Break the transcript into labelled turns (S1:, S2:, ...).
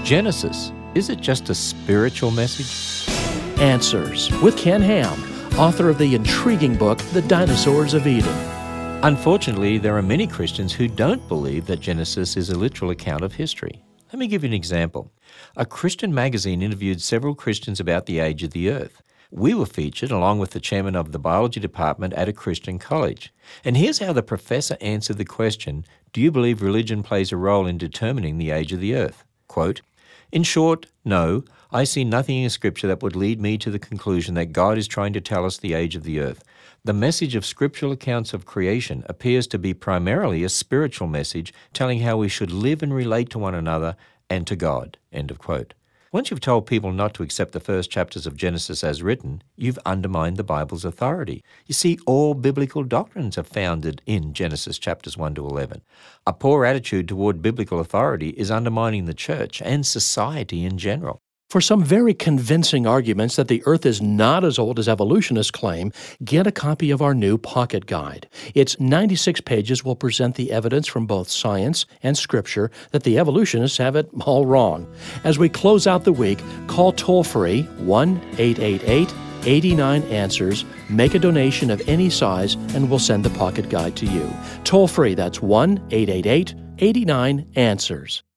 S1: Genesis, is it just a spiritual message?
S2: Answers with Ken Ham, author of the intriguing book, The Dinosaurs of Eden.
S1: Unfortunately, there are many Christians who don't believe that Genesis is a literal account of history. Let me give you an example. A Christian magazine interviewed several Christians about the age of the earth. We were featured along with the chairman of the biology department at a Christian college. And here's how the professor answered the question, do you believe religion plays a role in determining the age of the earth? Quote, in short, no, I see nothing in Scripture that would lead me to the conclusion that God is trying to tell us the age of the earth. The message of scriptural accounts of creation appears to be primarily a spiritual message telling how we should live and relate to one another and to God. End of quote. Once you've told people not to accept the first chapters of Genesis as written, you've undermined the Bible's authority. You see, all biblical doctrines are founded in Genesis chapters 1 to 11. A poor attitude toward biblical authority is undermining the church and society in general.
S2: For some very convincing arguments that the earth is not as old as evolutionists claim, get a copy of our new Pocket Guide. Its 96 pages will present the evidence from both science and Scripture that the evolutionists have it all wrong. As we close out the week, call toll-free 1-888-89-ANSWERS, make a donation of any size, and we'll send the Pocket Guide to you. Toll-free, that's 1-888-89-ANSWERS.